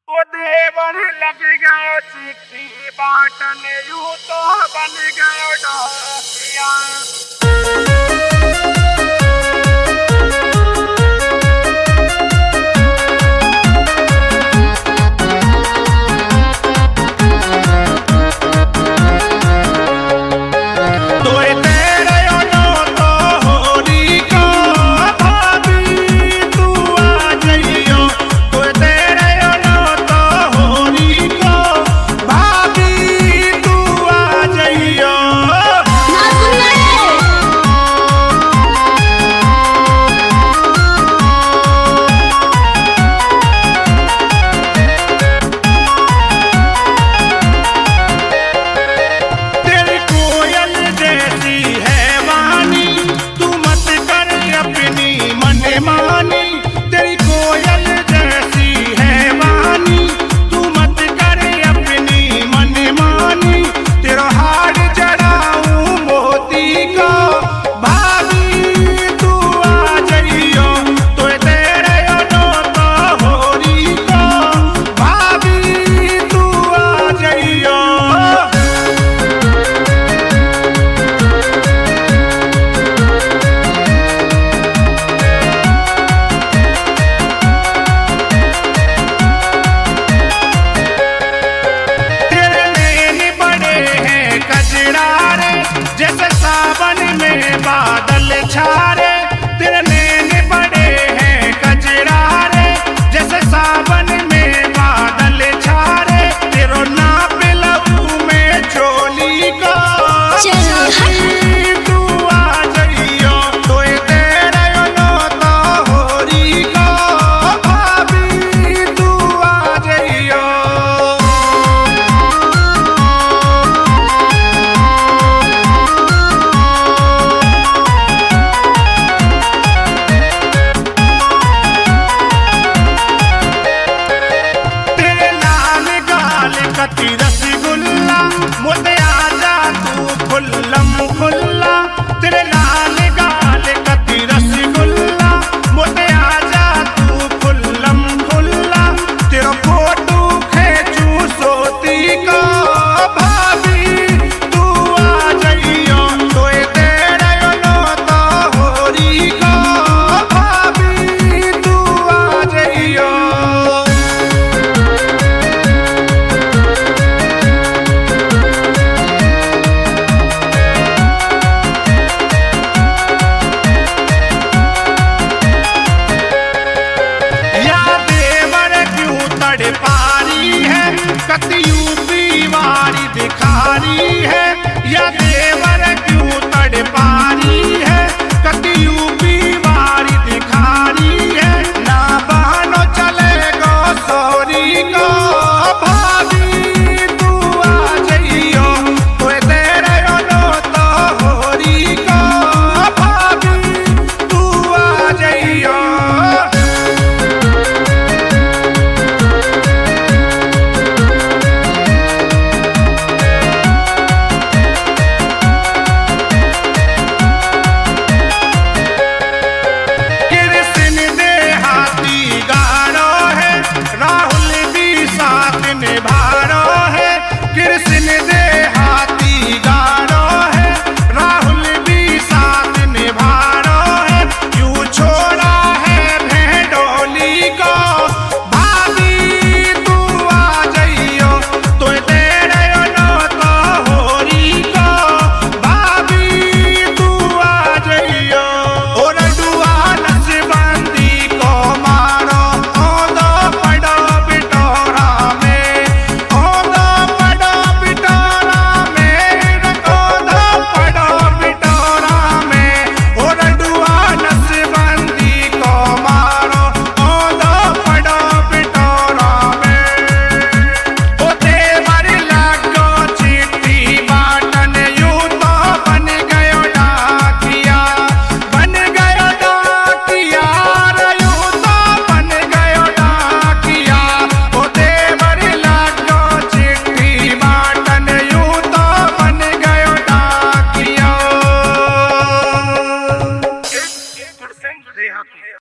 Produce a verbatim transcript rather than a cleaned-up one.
ओ देवर लग गयो चिट्ठी बाटने यूं तो बन गयो डाकिया। जैसे सावन में बादल छारे तेरे नैन बड़े हैं कजरारे, जैसे सावन में बादल छारे तेरो नाप लहू में चोली का तू आ जइयो तो तेरे नो तो होरी का भाभी तू आ जइयो। कति रसगुल्ला मोते आजा तू खुल्लम खुल्ला, तेरे लाल गाल कति रसगुल्ला मोते आजा तू खुल्लम खुल्ला, तेरा फोटो खींचू सोती का भाभी तू आ जइयो तो तेरे नो तो होरी का भाभी तू आ जइयो। पारी है कति यूपी वारी दिखारी है, या देवर क्यों तड़ पारी है कति यूपी वारी दिखारी है, ना बहनो चले गो सोरी को भाभी तू आ जइयो तो तेरे नो तो होरी को भाभी तू आ जइयो। राहुल भी साथ निभा